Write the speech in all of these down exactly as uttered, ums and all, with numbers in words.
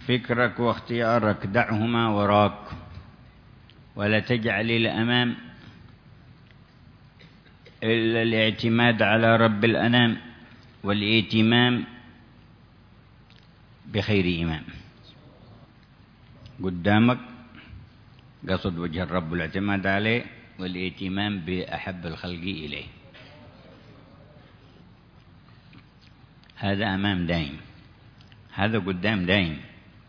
فكرك واختيارك دعهما وراك، ولا تجعل الأمام إلا الاعتماد على رب الأنام والائتمام بخير إمام. قدامك قصد وجه الرب والاعتماد عليه والائتمام بأحب الخلق إليه، هذا أمام دائم، هذا قدام دائم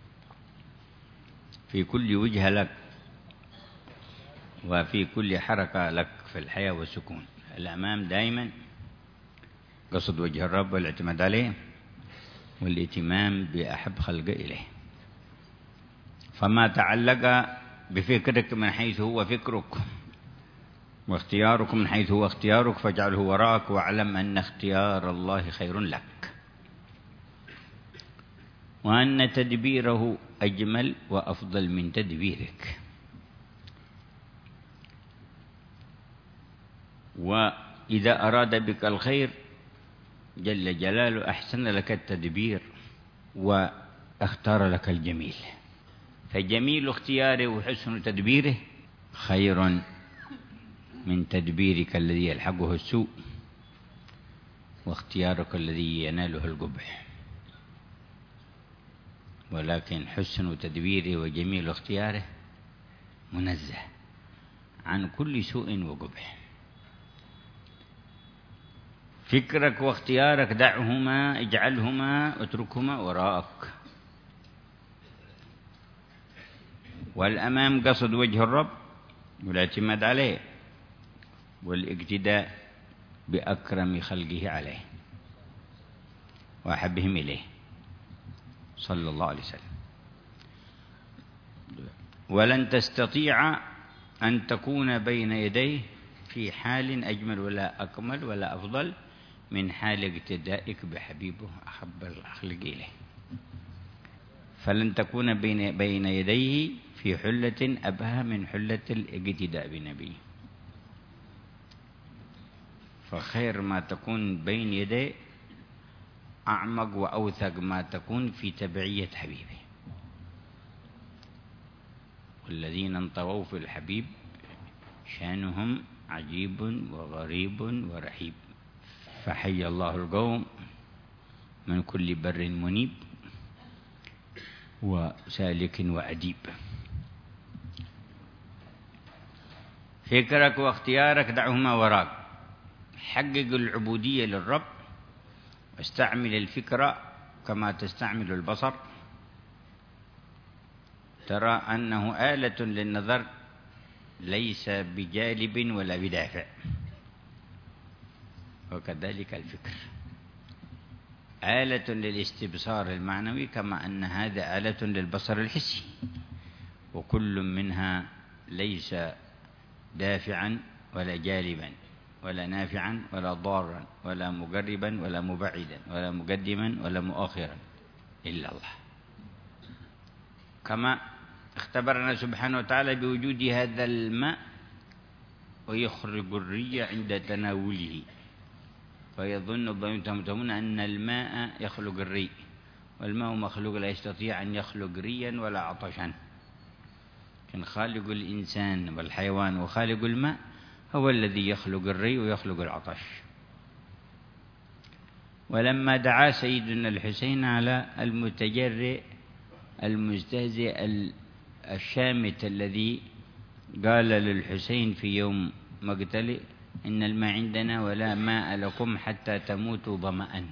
في كل وجهة لك وفي كل حركة لك في الحياة والسكون. الأمام دائما قصد وجه الرب والاعتماد عليه والائتمام بأحب خلق إليه. فما تعلق بفكرك من حيث هو فكرك، واختيارك من حيث هو اختيارك، فاجعله وراءك، واعلم أن اختيار الله خير لك، وأن تدبيره أجمل وأفضل من تدبيرك. وإذا أراد بك الخير جل جلاله أحسن لك التدبير واختار لك الجميل، فجميل اختياره وحسن تدبيره خير من تدبيرك الذي يلحقه السوء واختيارك الذي يناله القبح. ولكن حسن تدبيره وجميل اختياره منزه عن كل سوء وقبح. فكرك واختيارك دعهما، اجعلهما اتركهما وراءك. والأمام قصد وجه الرب والاعتماد عليه والاقتداء بأكرم خلقه عليه وأحبهم إليه صلى الله عليه وسلم. ولن تستطيع أن تكون بين يديه في حال أجمل ولا أكمل ولا أفضل من حال اقتدائك بحبيبه أحب الخلق إليه. فلن تكون بين بين يديه في حلة أبهى من حلة الاقتداء بنبيه. فخير ما تكون بين يديه أعمق وأوثق ما تكون في تبعية حبيبه. والذين انطووا في الحبيب شانهم عجيب وغريب ورحيب. فحي الله القوم من كل بر منيب وسالك وأديب. فكرك واختيارك دعهما وراك. حقق العبودية للرب واستعمل الفكرة كما تستعمل البصر. ترى أنه آلة للنظر ليس بجالب ولا بدافع، وكذلك الفكر آلة للاستبصار المعنوي كما أن هذا آلة للبصر الحسي، وكل منها ليس دافعا ولا جالبا ولا نافعا ولا ضارا ولا مقربا ولا مبعدا ولا مقدما ولا مؤخرا إلا الله. كما اختبرنا سبحانه وتعالى بوجود هذا الماء ويخرج الري عند تناوله، فيظن المتهمون أن الماء يخلق الري، والماء مخلوق لا يستطيع أن يخلق ريا ولا عطشا. كان خالق الإنسان والحيوان وخالق الماء هو الذي يخلق الري ويخلق العطش. ولما دعا سيدنا الحسين على المتجرئ المستهزئ الشامت الذي قال للحسين في يوم مقتله إن الماء عندنا ولا ماء لكم حتى تموتوا ظمأ،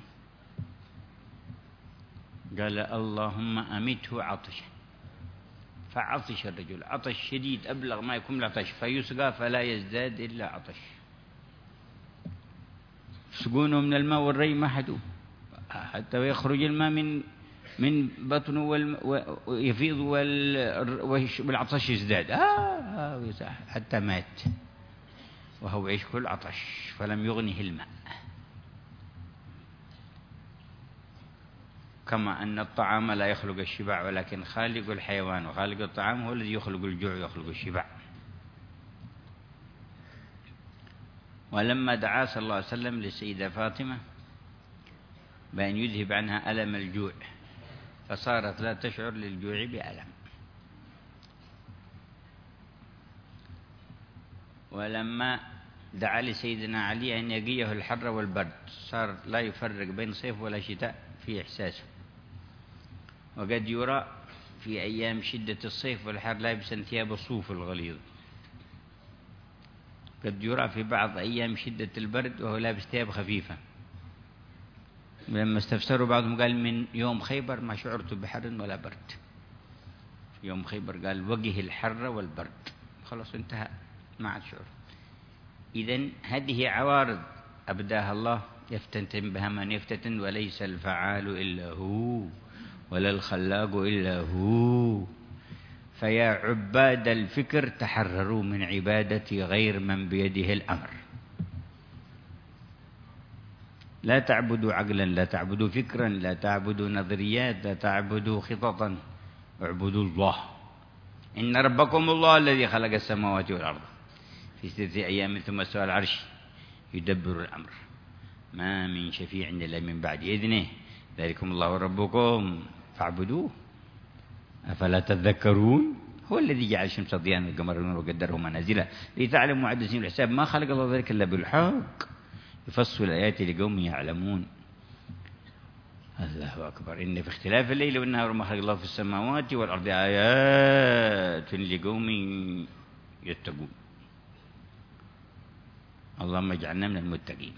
قال اللهم أمته عطشا، فعطش الرجل عطش شديد أبلغ ما يكون العطش، فيسقى فلا يزداد إلا عطش. سقونه من الماء والري ما حدوه حتى يخرج الماء من من بطنه ويفيض والعطش يزداد آه حتى مات وهو يعيش كل عطش فلم يغنه الماء. كما أن الطعام لا يخلق الشبع، ولكن خالق الحيوان وخالق الطعام هو الذي يخلق الجوع ويخلق الشبع. ولما دعا صلى الله عليه وسلم للسيدة فاطمة بأن يذهب عنها ألم الجوع فصارت لا تشعر للجوع بألم. ولما دعا لسيدنا علي أن يقيه الحر والبرد صار لا يفرق بين صيف ولا شتاء في إحساسه. وقد يرى في أيام شدة الصيف والحر لابسا ثياب الصوف الغليظ، قد يرى في بعض أيام شدة البرد وهو لابس ثياب خفيفة. لما استفسروا بعضهم قال من يوم خيبر ما شعرت بحر ولا برد. يوم خيبر قال وجه الحر والبرد، خلاص انتهى، ما عاد شعور. إذن هذه عوارض أبداها الله يفتتن بها من يفتتن، وليس الفعال إلا هو ولا الخلاق إلا هو. فيا عباد الفكر تحرروا من عبادة غير من بيده الأمر. لا تعبدوا عقلا، لا تعبدوا فكرا، لا تعبدوا نظريات، لا تعبدوا خططا، اعبدوا الله. إن ربكم الله الذي خلق السماوات والأرض في ستة أيام ثم استوى على العرش يدبر الأمر ما من شفيع إلا من بعد إذنه ذلكم الله ربكم فاعبدوه أفلا تذكرون. هو الذي جعل الشمس ضياء والقمر نورا وقدره منازل لتعلموا عدد السنين والحساب ما خلق الله ذلك إلا بالحق يفصل الآيات لقوم يعلمون. الله أكبر. إن في اختلاف الليل والنهار ما خلق الله في السماوات والأرض آيات لقوم يتقون. اللهم اجعلنا من المتقين.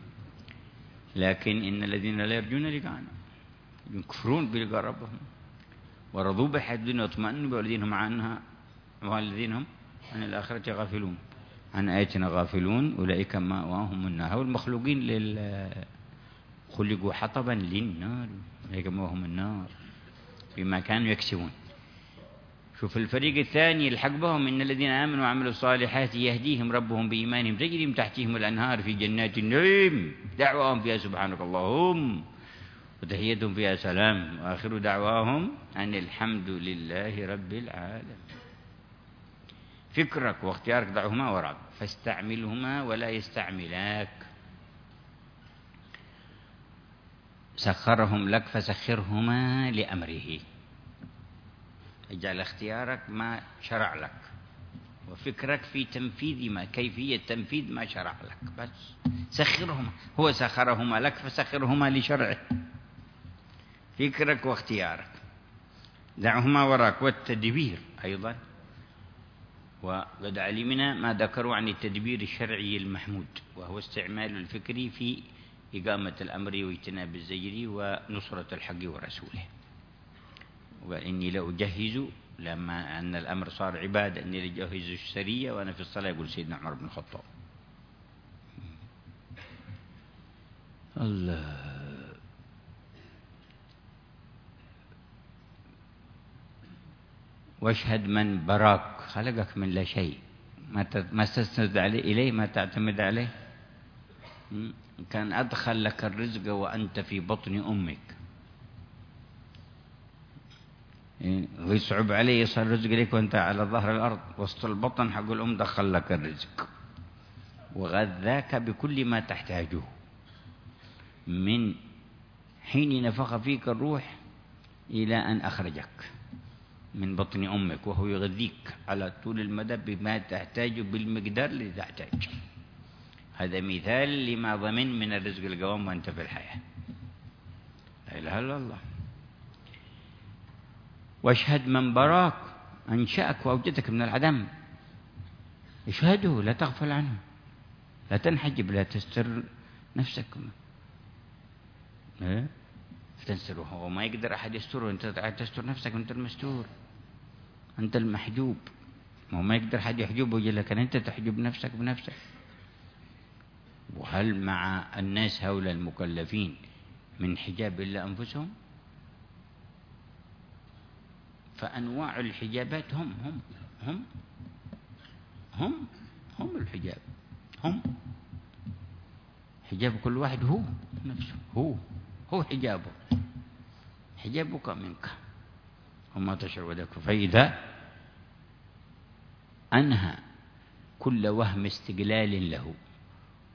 لكن إن الذين لا يرجون لقاءنا يكفرون بلقاء ربهم ورضوا بالحياة الدنيا واطمأنوا بالذين هم عنها والذين هم عن الآخرة غافلون عن آياتنا غافلون أولئك مأواهم النار. والمخلوقين لل خلقوا حطبا للنار أولئك مأواهم النار بما كانوا يكسبون. شوف الفريق الثاني الحق بهم إن الذين آمنوا وعملوا الصالحات يهديهم ربهم بإيمانهم تجري من تحتهم الأنهار في جنات النعيم دعواهم فيها سبحانك اللهم وتحيتهم فيها سلام وآخر دعواهم أن الحمد لله رب العالمين. فكرك واختيارك ضعهما وراك فاستعملهما ولا يستعملاك. سخرهم لك فسخرهما لأمره. اجعل اختيارك ما شرع لك وفكرك في تنفيذ ما كيفية تنفيذ ما شرع لك بس سخرهما. هو سخرهما لك فسخرهما لشرعه. فكرك واختيارك دعهما وراك. والتدبير أيضا وقد علمنا ما ذكروا عن التدبير الشرعي المحمود وهو استعمال الفكر في إقامة الأمر واجتناب الزجر ونصرة الحق ورسوله. وقال إني لأجهز لما أن الأمر صار عبادة إني لأجهز السرية وأنا في الصلاة يقول سيدنا عمر بن الخطاب. الله. واشهد من براك خلقك من لا شيء ما تستند عليه إليه ما تعتمد عليه. كان أدخل لك الرزق وأنت في بطن أمك ويصعب عليه يصل الرزق لك وأنت على ظهر الأرض وسط البطن حق الأم دخل لك الرزق وغذاك بكل ما تحتاجه من حين نفخ فيك الروح إلى أن أخرجك من بطن أمك وهو يغذيك على طول المدى بما تحتاج بالمقدار اللي تحتاج. هذا مثال لما ضمن من الرزق القوام وأنت في الحياة. لا إله إلا الله. واشهد من براك أنشأك وأوجدك من العدم. اشهده لا تغفل عنه لا تنحجب لا تستر نفسك. إيه؟ تنسره وما يقدر أحد يستره. أنت تستر نفسك أنت المستور أنت المحجوب. وما يقدر أحد يحجبه لكن أنت تحجب نفسك بنفسك. وهل مع الناس هؤلاء المكلفين من حجاب إلا أنفسهم؟ فأنواع الحجابات هم هم هم هم هم الحجاب. هم حجاب كل واحد هو نفسه هو هو حجابه حجابك منك وما تشعر ذلك. فإذا أنهى كل وهم استقلال له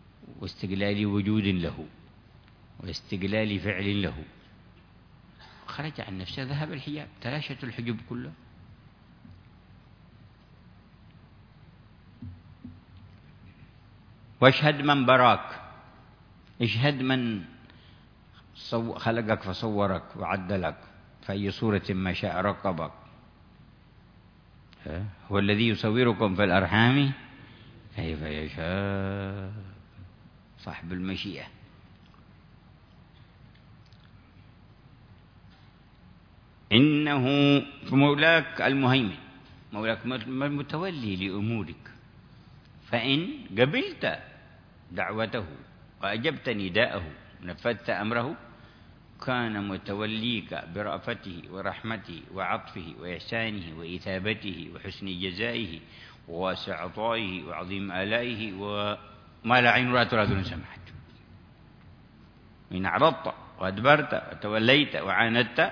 واستقلال وجود له واستقلال فعل له خرج عن نفسه ذهب الحجاب، تلاشت الحجب كله. واشهد من براك، اشهد من خلقك فصورك وعدلك في أي صورة ما شاء ركبك. هو الذي يصوركم في الأرحام كيف يشاء، صاحب المشيئة. إنه مولاك المهيمن، مولاك المتولي لأمورك، فإن قبلت دعوته وأجبت نداءه ونفذت أمره كان متوليك برأفته ورحمته وعطفه وإحسانه وإثابته وحسن جزائه وواسع عطائه وعظيم آلائه وما لا عين رأت ولا أذن سمعت. إن أعرضت وأدبرت وتوليت وعاندت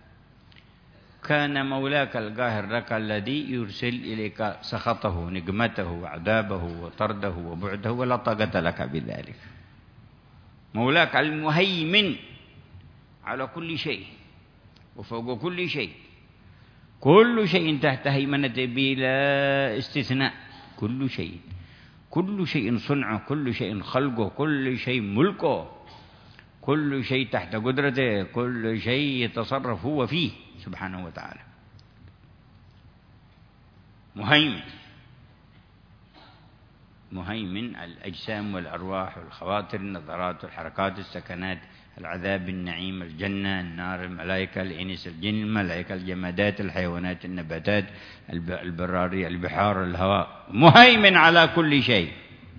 كان مولاك القاهر لك الذي يرسل إليك سخطه نقمته وعذابه وطرده وبعده ولا طاقة لك بذلك. مولاك المهيمن على كل شيء وفوق كل شيء، كل شيء تحت هيمنته بلا استثناء، كل شيء، كل شيء صنعه، كل شيء خلقه، كل شيء ملكه، كل شيء تحت قدرته، كل شيء يتصرف هو فيه سبحانه وتعالى. مهيمن، مهيمن الأجسام والأرواح والخواطر، النظرات والحركات، السكنات، العذاب، النعيم، الجنة، النار، الملائكة، الإنس، الجن، الملائكة، الجمادات، الحيوانات، النباتات، البراري، البحار، الهواء. مهيمن على كل شيء،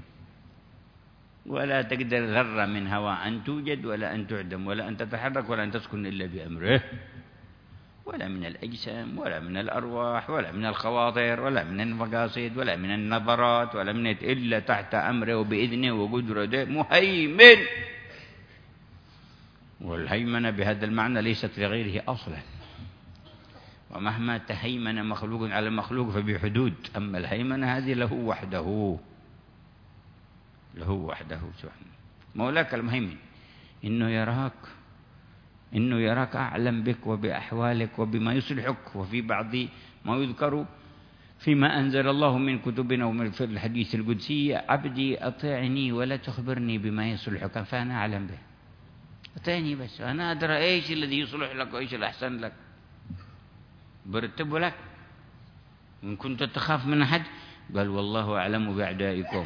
ولا تقدر ذرة من هواء أن توجد ولا أن تعدم ولا أن تتحرك ولا أن تسكن إلا بأمره، ولا من الأجسام ولا من الأرواح ولا من الخواطر ولا من المقاصد ولا من النظرات ولا من إلا تحت أمره وبإذنه وقدرته. مهيمن، والهيمنة بهذا المعنى ليست لغيره أصلا، ومهما تهيمن مخلوق على مخلوق فبحدود، أما الهيمنة هذه له وحده، له وحده سبحانه. مولاك المهيمن إنه يراك، إنه يراك أعلم بك وبأحوالك وبما يصلحك. وفي بعض ما يذكر فيما أنزل الله من كتبنا ومن في الحديث القدسي: عبدي أطيعني ولا تخبرني بما يصلحك فأنا أعلم به. أطيعني بس، أنا أدرى إيش الذي يصلح لك وإيش الأحسن لك، برتب لك. إن كنت تخاف من أحد قال والله أعلم بأعدائكم.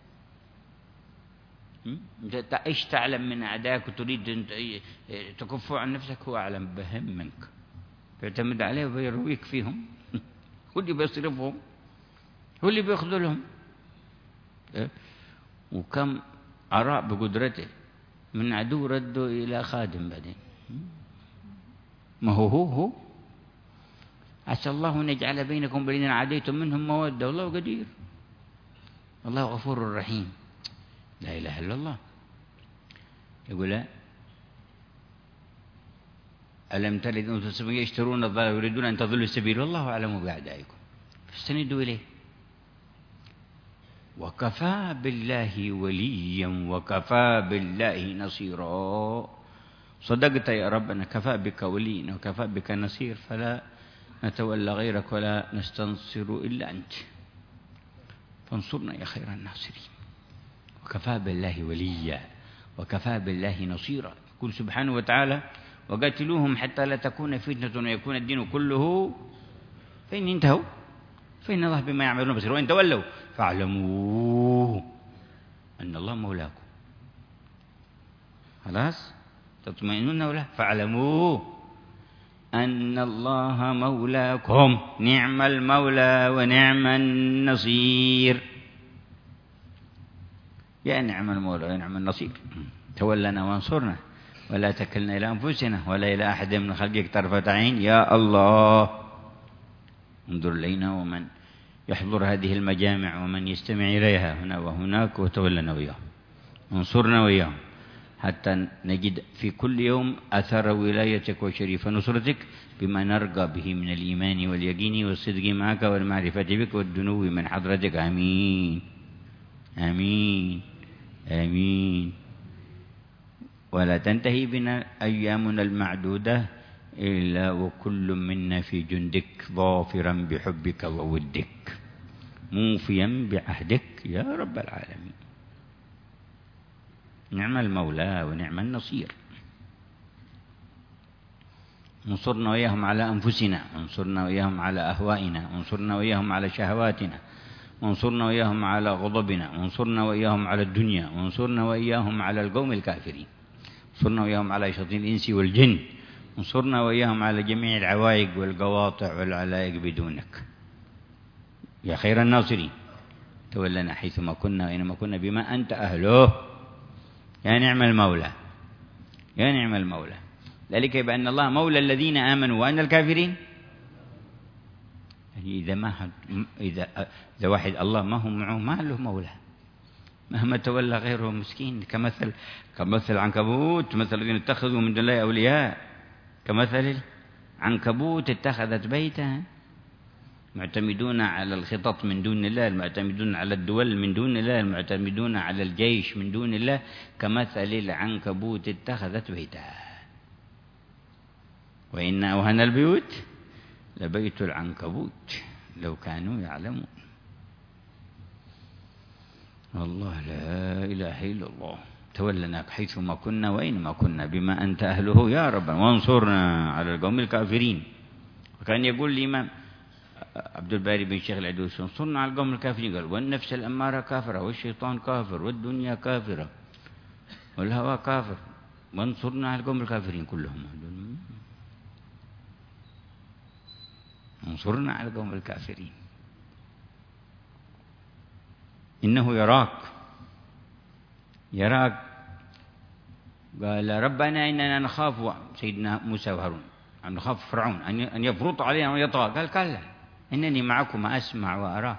أنت إيش تعلم من أعدائك وتريد أن تكفوا عن نفسك؟ هو أعلم بهم منك، تعتمد عليه ويرويك فيهم. هو اللي بيصرفهم، هو اللي بيخذلهم. وكم أراء بقدرته من عدو ردوا إلى خادم بعدين. ما هو هو هو عسى الله أن يجعل بينكم الذين عاديتم منهم مودة والله قدير، الله غفور رحيم. لا إله إلا الله. يقول لا ألم تلد أنثى يشترون الضلال ويريدون أن تضلوا السبيل والله أعلم بأعدائكم فاستندوا إليه. وكفى بالله وليا وكفى بالله نصيرا. صدقت يا ربنا، كفى بك وليا وكفى بك نصير، فلا نتولى غيرك ولا نستنصر إلا أنت، فانصرنا يا خير الناصرين. وكفى بالله وليا وكفى بالله نصيرا. يقول سبحانه وتعالى: وقاتلوهم حتى لا تكون فتنة ويكون الدين كله، فإن انتهوا فإن الله بما يعملون بصير، وإن تولوا فاعلموا أن الله مولاكم. خلاص تطمئنون ولا فاعلموا أن الله مولاكم، نعم المولى ونعم النصير. يا نعم المولى ونعم النصير. تولنا وانصرنا ولا تكلنا إلى أنفسنا ولا إلى أحد من خلقك طرفة عين يا الله. انظر إلينا ومن يحضر هذه المجامع ومن يستمع إليها هنا وهناك، وتولنا وياهم، انصرنا وياهم حتى نجد في كل يوم أثر ولايتك وشريف نصرتك بما نرقى به من الإيمان واليقين والصدق معك والمعرفة بك والدنو من حضرتك. آمين آمين آمين. ولا تنتهي بنا أيامنا المعدودة إلا وكل منا في جندك ظافرا بحبك وودك موفيا بعهدك يا رب العالمين. نعم المولى ونعم النصير. انصرنا وإياهم على أنفسنا، انصرنا وإياهم على أهوائنا، انصرنا وإياهم على شهواتنا، وانصرنا وإياهم على غضبنا، وانصرنا وإياهم على الدنيا، وانصرنا وإياهم على القوم الكافرين، انصرنا وإياهم على شياطين الإنس والجن، انصرنا وإياهم على جميع العوائق والقواطع والعلائق بدونك يا خير الناصرين. تولنا حيثما كنا وإنما كنا بما أنت أهله يا نعم المولى يا نعم المولى. ذلك بأن الله مولى الذين آمنوا وأن الكافرين يعني إذا ما إذا إذا واحد الله ما هو معه ما له مولى، مهما تولى غيره مسكين. كمثل كمثل عنكبوت، مثل الذين اتخذوا من دون الله أولياء كمثل عنكبوت اتخذت بيتا، معتمدون على الخطط من دون الله، المعتمدون على الدول من دون الله، المعتمدون على الجيش من دون الله، كمثل العنكبوت اتخذت بيتا وإن أوهن البيوت لبيت العنكبوت لو كانوا يعلمون. والله لا إله إلا الله. تولنا حيثما كنا وأينما كنا بما أنت أهله يا رب، وانصرنا على القوم الكافرين. وكان يقول الإمام عبد الباري بن الشيخ العدوس انصرنا على القوم الكافرين، قال والنفس الأمارة كافرة والشيطان كافر والدنيا كافرة والهوى كافر، وانصرنا على القوم الكافرين كلهم. انصرنا على القوم الكافرين إنه يراك يراك قال ربنا إننا نخاف، سيدنا موسى وهارون أن نخاف فرعون أن يفرط علينا ويطغى، قال كلا إنني معكم أسمع وأرى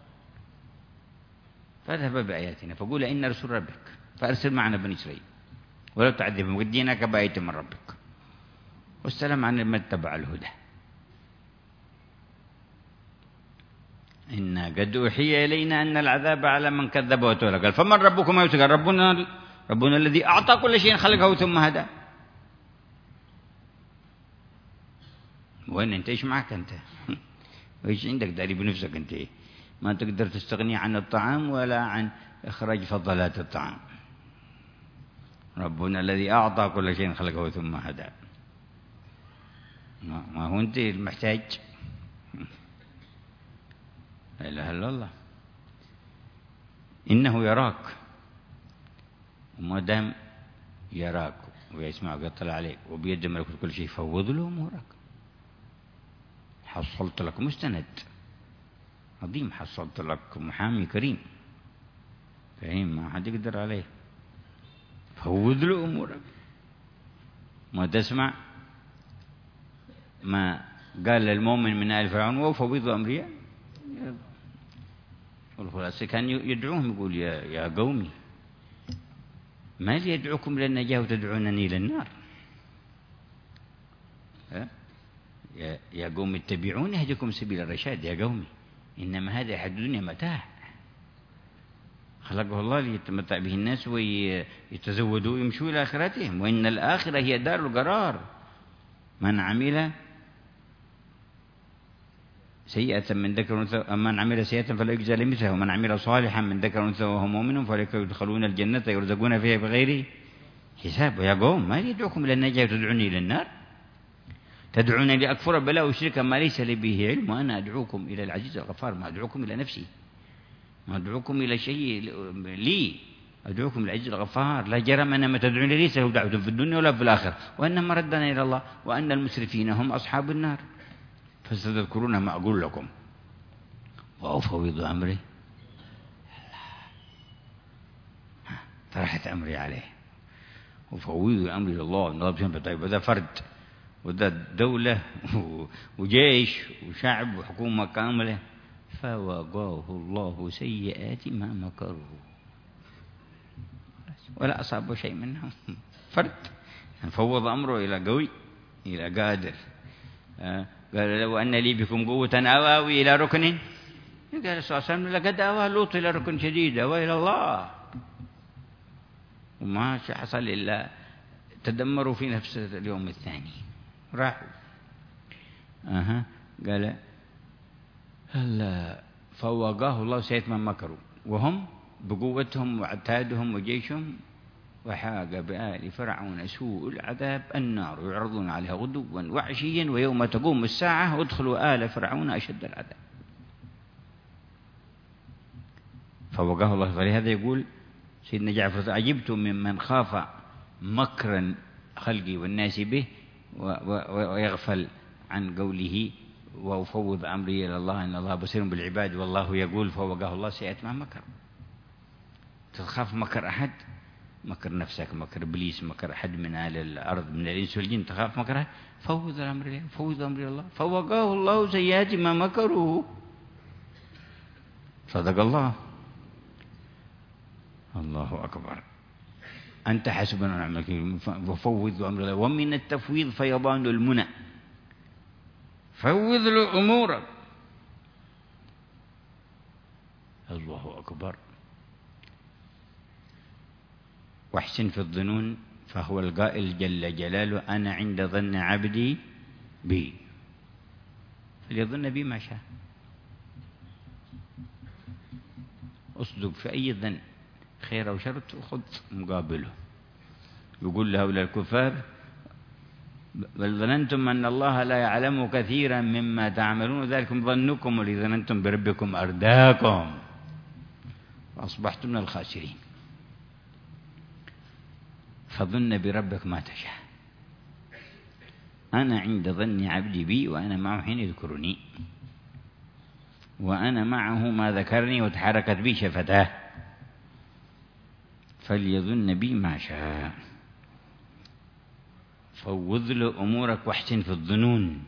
فاذهب بآياتنا فقول إن رسول ربك فأرسل معنا بني إسرائيل ولا تعذبهم وديناك بآية من ربك والسلام عن من اتبع الهدى. إنا قد أوحي إلينا أن العذاب على من كذب وتولى، قال فمن ربكم يا قال ربنا ربنا الذي أعطى كل شيء خلقه ثم هدى. وين أنت إيش معك أنت؟ وإيش عندك داري بنفسك أنت؟ ما تقدر تستغني عن الطعام ولا عن إخراج فضلات الطعام. ربنا الذي أعطى كل شيء خلقه ثم هدى. ما هو أنت المحتاج. لا إله إلا الله. إنه يراك، وما دام يراك ويسمعك ويطلع عليك وبيد ملكوت كل شيء فوض له أمورك. حصلت لك مستند عظيم، حصلت لك محامي كريم فاهم ما حد يقدر عليه. فوض له أمورك. ما تسمع ما قال للمؤمن من آل فرعون وفوض أمري، والخلاصة كان يدعوهم يقول يا يا قومي ما لي يدعوكم إلى النجاة وتدعونني إلى النار. يا يا قوم اتبعوني أهدكم سبيل الرشاد. يا قومي إنما هذه حياة الدنيا متاع خلقه الله ليتمتع به الناس ويتزودوا ويمشوا إلى آخرتهم، وإن الآخرة هي دار القرار. من عمل سيئة من ذكر وأنثى من عمل سيئة فلا يجزى لمثلها ومن عمل صالحا من ذكر وأنثى وهو مؤمن فأولئك يدخلون الجنة يرزقون فيها بغير حساب. يا قوم ما يدعوكم إلى النجاة وتدعوني إلى النار؟ تدعونني لأكفر بالله وأشرك ما ليس لي به علم، وأنا أدعوكم إلى العزيز الغفار. ما أدعوكم إلى نفسي، ما أدعوكم إلى شيء لي، أدعوكم إلى العزيز الغفار. لا جرم أن ما تدعوني ليس له دعوة في الدنيا ولا في الآخرة، وأنما ردنا إلى الله وأن المسرفين هم أصحاب النار. فستذكرون ما أقول لكم وأفوض أمري. طرحت أمري عليه وفوض أمري لله. طيب هذا فرد وده دولة وجيش وشعب وحكومة كاملة. فوقاه الله سيئات ما مكروا ولا أصاب شيء منهم. فرد فوض أمره إلى قوي إلى قادر. قال لو أن لي بكم قوة أواوي إلى ركن، قال صلى الله عليه وسلم لقد أوى لوط إلى ركن شديد وإلى الله، وما حصل إلا تدمروا في نفس اليوم الثاني. راحوا. أها قال هلا فوقاه الله سيئة ما مكروا وهم بقوتهم وعتادهم وجيشهم، وحاق بآل فرعون سوء العذاب النار يعرضون عليها غدوا وعشيا ويوم تقوم الساعة ادخلوا آل فرعون أشد العذاب. فوقاه الله. فلهذا يقول سيدنا جعفر عجبت ممن خاف مكرا خلقي والناس به ويغفل عن قوله وأفوض أمري إلى الله إن الله بصير بالعباد، والله يقول فوقاه الله سيئة ما مكر. تخاف مكر أحد، مكر نفسك، مكر إبليس، مكر أحد من أهل الأرض من الإنس والجن، تخاف مكره، فوض الأمر إليه، فوض أمر الله فوقاه الله سيئات ما مكروا. صدق الله. الله أكبر. أنت حسبنا ونعم الوكيل وفوض أمر الله. ومن التفويض فيضان المنى، فوض له أمورك. الله أكبر. واحسن في الظنون فهو القائل جل جلاله أنا عند ظن عبدي بي فليظن بي ما شاء. أصدق في أي ظن خير أو شر وخذ مقابله. يقول لهؤلاء الكفار بل ظننتم أن الله لا يعلم كثيرا مما تعملون ذلكم ظنكم الذي ظننتم بربكم أرداكم فأصبحتم من الخاسرين. فظن بربك ما تشاء. أنا عند ظن عبدي بي وأنا معه حين يذكرني وأنا معه ما ذكرني وتحركت بي شفتاه فليظن بي ما شاء. فوض له أمورك واحسن في الظنون.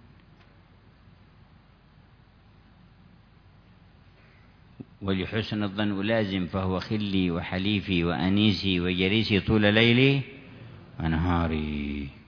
ولحسن الظن لازم فهو خلي وحليفي وأنيسي وجليسي طول ليلي ونهاري.